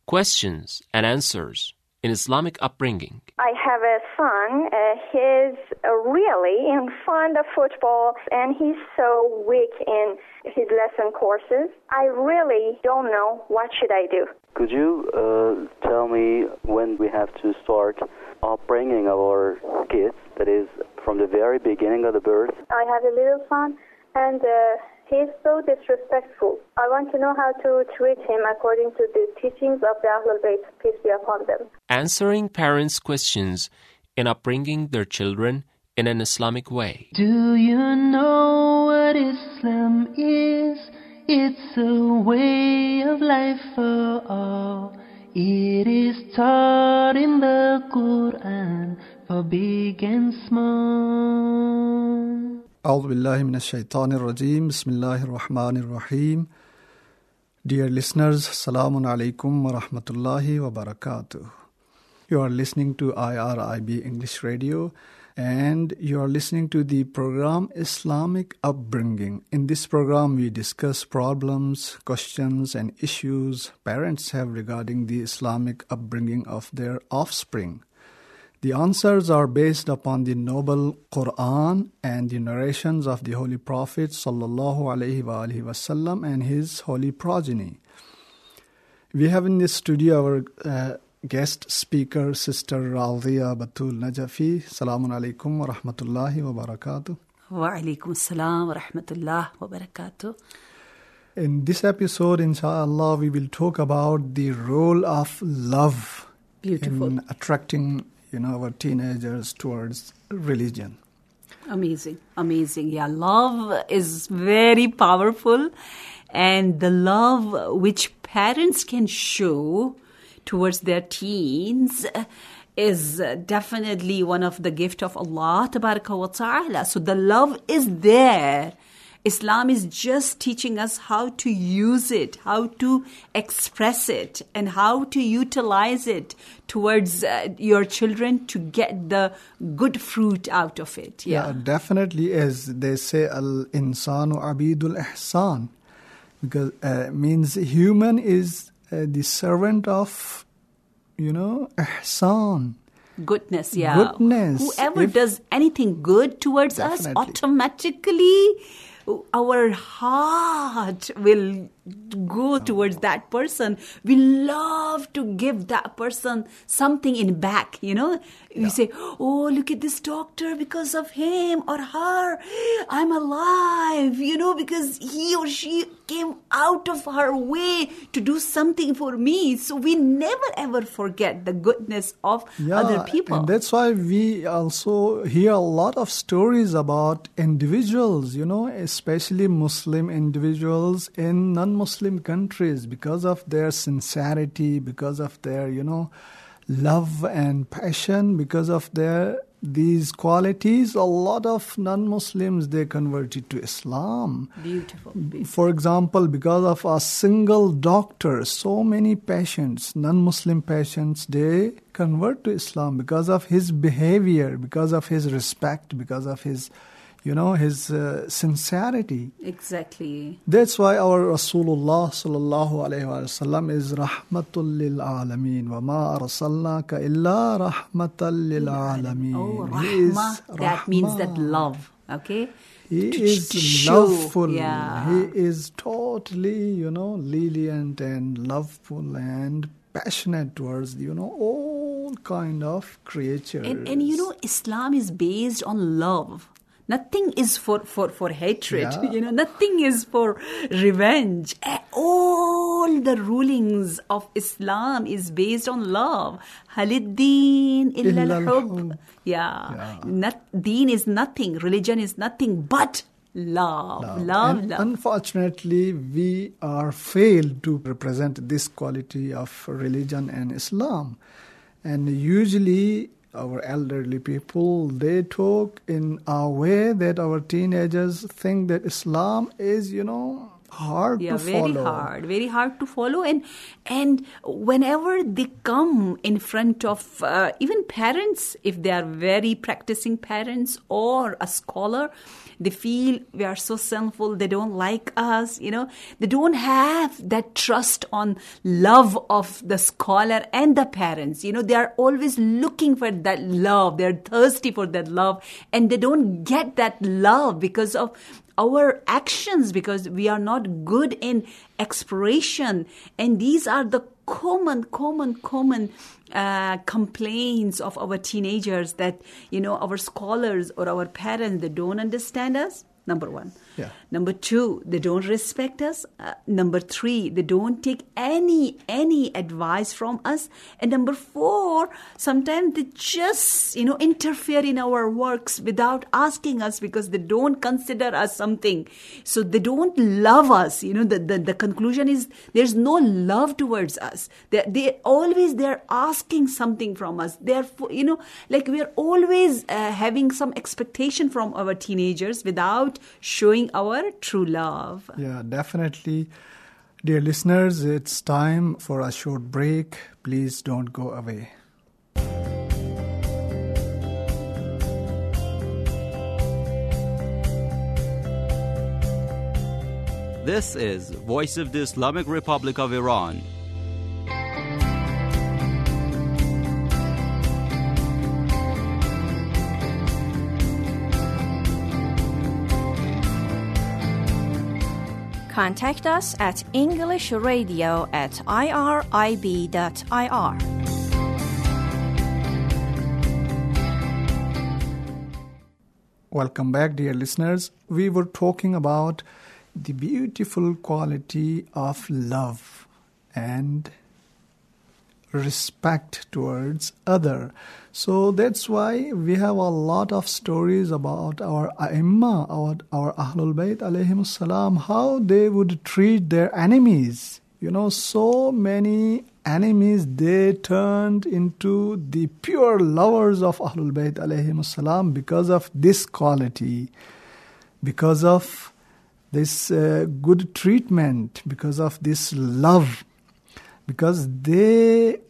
Questions and answers in Islamic upbringing. I have a son. He's really fond of football, and he's so weak in his lesson courses. I really don't know what should I do. Could you tell me when we have to start upbringing our kids, that is, from the very beginning of the birth? I have a little son, and he's so disrespectful. I want to know how to treat him according to the teachings of the Ahlul Bayt, peace be upon them. Answering parents' questions in upbringing their children in an Islamic way. Do you know what Islam is? It's a way of life for all. It is taught in the Quran for big and small. أعوذ بالله من الشيطان الرجيم بسم الله الرحمن الرحيم. Dear listeners, Assalamu alaikum wa rahmatullahi wa barakatuh. You are listening to IRIB English Radio, and you are listening to the program Islamic Upbringing. In this program, we discuss problems, questions, and issues parents have regarding the Islamic upbringing of their offspring. The answers are based upon the noble Quran and the narrations of the Holy Prophet sallallahu alaihi wasallam and his holy progeny. We have in this studio our guest speaker, Sister Radhiya Batul Najafi. Assalamu alaikum wa rahmatullahi wa barakatuh. Wa alaikum assalam wa rahmatullahi wa barakatuh. In this episode, inshallah, we will talk about the role of love in attracting our teenagers towards religion. Amazing. Yeah, love is very powerful, and the love which parents can show towards their teens is definitely one of the gift of Allah Tabaraka wa Ta'ala. So the love is there. Islam is just teaching us how to use it, how to express it, and how to utilize it towards your children to get the good fruit out of it. Yeah, definitely. As they say, al-insanu abidul ihsan, because means human is the servant of, ihsan. Goodness, yeah. Goodness. Whoever does anything good towards us, automatically our heart will go towards that person. We love to give that person something in back, We say, oh, look at this doctor, because of him or her, I'm alive, because he or she came out of her way to do something for me. So we never ever forget the goodness of other people. And that's why we also hear a lot of stories about individuals, especially Muslim individuals in non-Muslim countries, because of their sincerity, because of their, love and passion, because of these qualities. A lot of non-Muslims, they converted to Islam. Beautiful. For example, because of a single doctor, so many patients, non-Muslim patients, they convert to Islam because of his behavior, because of his respect, because of his his sincerity. Exactly. That's why our Rasulullah sallallahu alaihi wasallam is rahmatul lil alameen. Wa ma arsalnaka illa rahmatan lil alameen. Oh, rahmah. That means that love. Okay. He is loveful. Yeah. He is totally, lenient and loveful and passionate towards, all kind of creatures. And Islam is based on love. Nothing is for hatred, nothing is for revenge. All the rulings of Islam is based on love. Haliddin illa al-hub. Yeah. Deen is nothing, religion is nothing but love. Love. Unfortunately, we are failed to represent this quality of religion and Islam. And usually our elderly people, they talk in a way that our teenagers think that Islam is, hard to follow. Very hard to follow. And whenever they come in front of even parents, if they are very practicing parents or a scholar, they feel we are so sinful, they don't like us, they don't have that trust on love of the scholar and the parents. They are always looking for that love, they're thirsty for that love, and they don't get that love because of our actions, because we are not good in expression. And these are the common complaints of our teenagers, that our scholars or our parents, they don't understand us. Number one. Yeah. Number two, they don't respect us. Number three, they don't take any advice from us. And number four, sometimes they just, interfere in our works without asking us, because they don't consider us something. So they don't love us. The conclusion is there's no love towards us. They're asking something from us. Therefore, we are always having some expectation from our teenagers without showing our true love. Yeah, definitely. Dear listeners, it's time for a short break. Please don't go away. This is Voice of the Islamic Republic of Iran. Contact us at englishradio@irib.ir. Welcome back, dear listeners. We were talking about the beautiful quality of love and respect towards other. So that's why we have a lot of stories about our A'imma, our Ahlul Bayt alayhimus salam, how they would treat their enemies. So many enemies, they turned into the pure lovers of Ahlul Bayt alayhimus salam because of this quality, because of this good treatment, because of this love, because they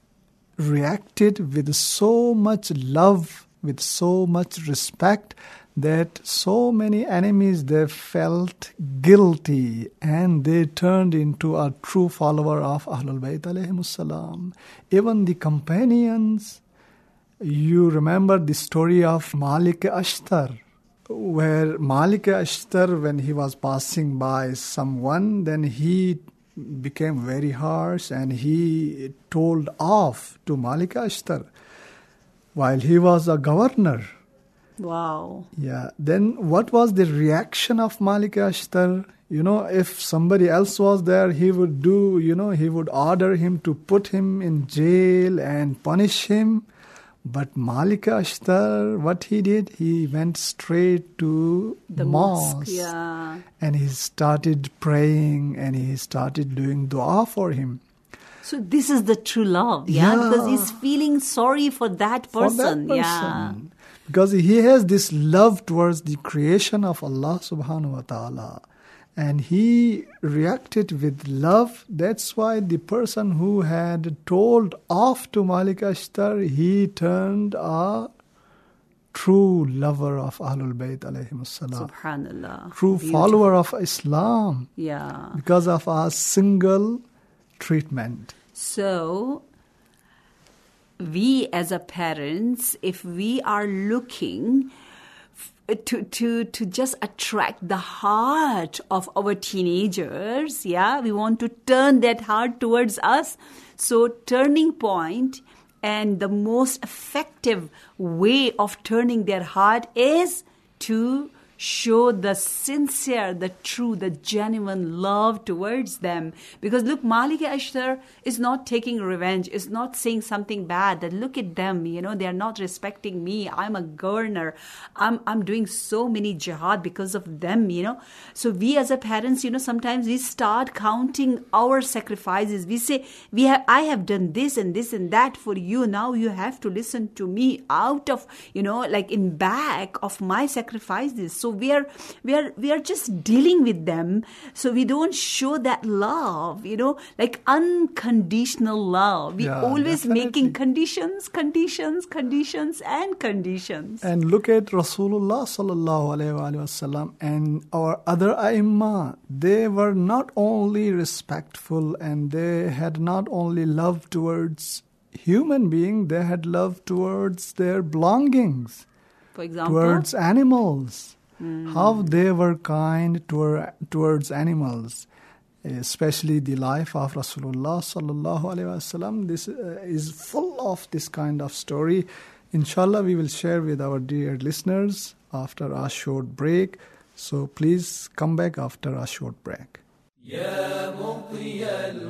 reacted with so much love, with so much respect, that so many enemies, they felt guilty and they turned into a true follower of Ahlul Bayt alayhimus salam. Even the companions, you remember the story of Malik Ashtar, where Malik Ashtar, when he was passing by someone, then he became very harsh and he told off to Malik Ashtar while he was a governor. Wow. Yeah. Then what was the reaction of Malik Ashtar? If somebody else was there, he would do, he would order him to put him in jail and punish him. But Malik Ashtar, what he did, he went straight to the mosque. Yeah. And he started praying and he started doing dua for him. So this is the true love, because he's feeling sorry for that person. Yeah. Because he has this love towards the creation of Allah subhanahu wa ta'ala. And he reacted with love. That's why the person who had told off to Malik Ashtar, he turned a true lover of Ahlul Bayt alayhimus salam. Subhanallah. True follower of Islam. Yeah. Because of a single treatment. So, we as a parents, if we are looking to just attract the heart of our teenagers, we want to turn that heart towards us. So, turning point and the most effective way of turning their heart is to show the sincere, the true, the genuine love towards them. Because look, Malik Ashtar is not taking revenge, is not saying something bad, that look at them, they are not respecting me, I'm a governor, I'm doing so many jihad because of them, So we as a parents, sometimes we start counting our sacrifices. We say, I have done this and this and that for you, now you have to listen to me out of, like in back of my sacrifices. So we are just dealing with them. So we don't show that love, like unconditional love. We always making conditions. And look at Rasulullah sallallahu alaihi wasallam and our other A'immah. They were not only respectful, and they had not only love towards human being, they had love towards their belongings. For example, towards animals. How they were kind towards animals, especially the life of Rasulullah sallallahu alaihi wasallam. This is full of this kind of story. Inshallah, we will share with our dear listeners after a short break. So please come back after a short break. يا مطي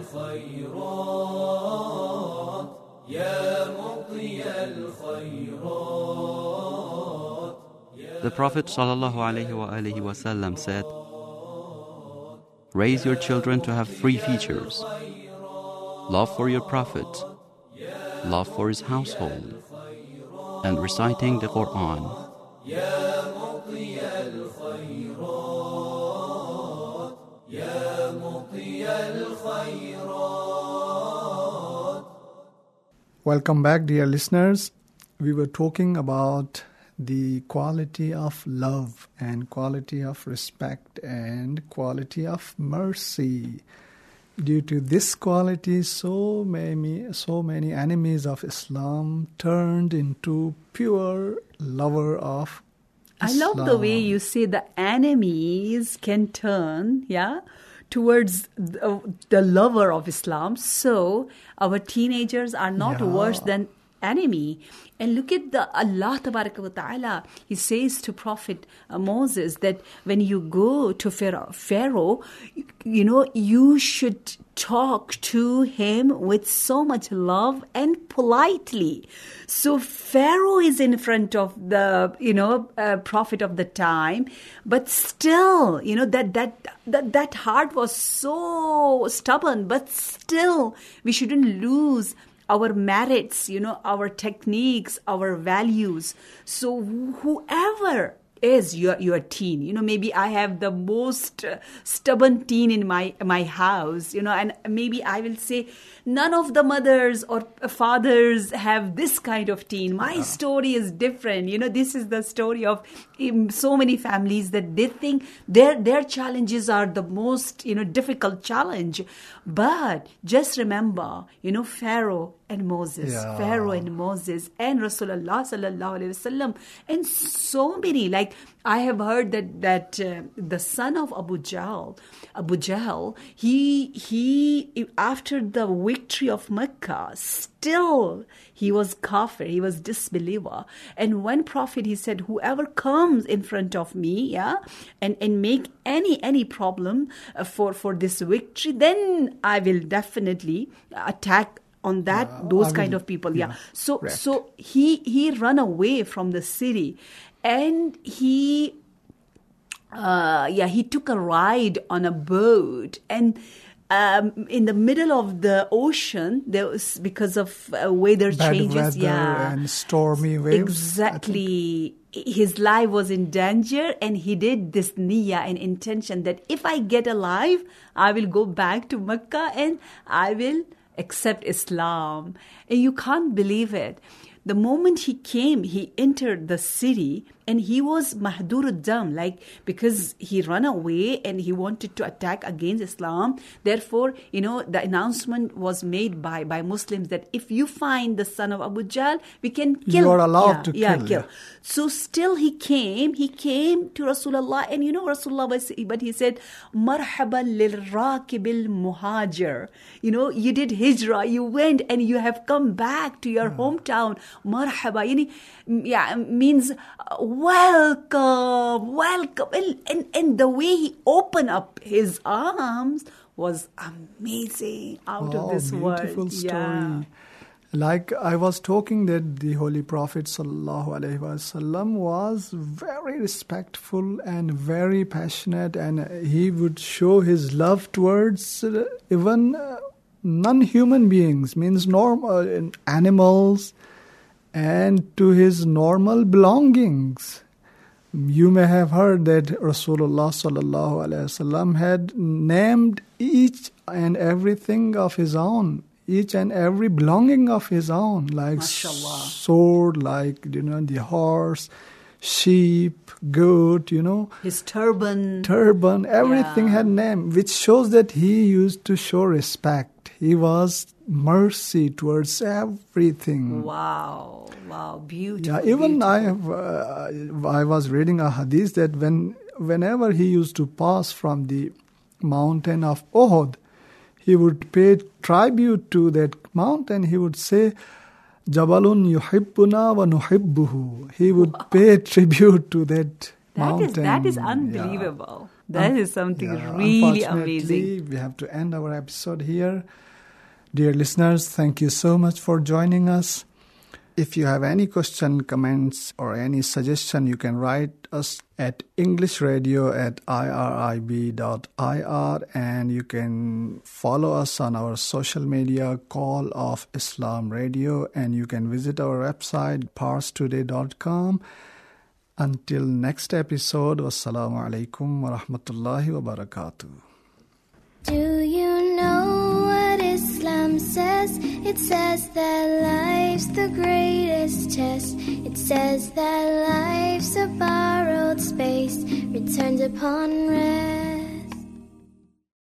الخيرات يا مطي الخيرات. The Prophet ﷺ said, raise your children to have three features: love for your Prophet, love for his household, and reciting the Quran. Welcome back, dear listeners. We were talking about the quality of love and quality of respect and quality of mercy. Due to this quality, so many enemies of Islam turned into pure lover of Islam. I love the way you say the enemies can turn, towards the lover of Islam. So our teenagers are not worse than enemy. And look at the Allah Tabaraka wa Ta'ala. He says to Prophet Moses that when you go to Pharaoh, you should talk to him with so much love and politely. So Pharaoh is in front of the, prophet of the time, but still, that heart was so stubborn, but still we shouldn't lose our merits, our techniques, our values. So whoever is your teen, maybe I have the most stubborn teen in my house, and maybe I will say none of the mothers or fathers have this kind of teen. My story is different. This is the story of so many families that they think their challenges are the most, difficult challenge. But just remember, Pharaoh and Moses, and Rasulullah sallallahu alaihi wasallam, and so many. Like I have heard that the son of Abu Jahl, he after the victory of Mecca, still he was kafir, he was disbeliever. And one prophet, he said, whoever comes in front of me, and make any problem for this victory, then I will definitely attack on those kind of people. So he ran away from the city, and he took a ride on a boat, and in the middle of the ocean, there was, because of weather changes, and stormy waves. Exactly. His life was in danger, and he did this niyyah and intention that if I get alive, I will go back to Mecca and I will accept Islam. And you can't believe it. The moment he entered the city, and he was mahdur ad-dam, because he ran away and he wanted to attack against Islam. Therefore, the announcement was made by Muslims that if you find the son of Abu Jahl, we can kill. You are allowed to kill. Yeah. So still he came to Rasulullah, and Rasulullah but he said, marhaban lil raqibil muhajir. You did hijrah, you went and you have come back to your hometown. Marhaba, means welcome. And the way he opened up his arms was amazing, out of this world. Beautiful story. Like I was talking, that the Holy Prophet sallallahu alaihi wasallam was very respectful and very passionate, and he would show his love towards even non-human beings, means normal animals, and to his normal belongings. You may have heard that Rasulullah sallallahu alaihi wasallam had named each and everything of his own, each and every belonging of his own, like sword, like the horse, sheep, goat, his turban, everything had name, which shows that he used to show respect. He was mercy towards everything. Wow, beautiful. Yeah, even beautiful. I was reading a hadith that whenever he used to pass from the mountain of Uhud, he would pay tribute to that mountain. He would say, Jabalun yuhibbuna wa nuhibbuhu. He would pay tribute to that mountain. That is unbelievable. Yeah. That is something really amazing. We have to end our episode here. Dear listeners, thank you so much for joining us. If you have any question, comments, or any suggestion, you can write us at englishradio@irib.ir, and you can follow us on our social media, Call of Islam Radio, and you can visit our website, parstoday.com. Until next episode, wassalamu alaikum wa rahmatullahi wa barakatuh. Do you know what Islam says? It says that life's the greatest test. It says that life's a borrowed space, returned upon rest.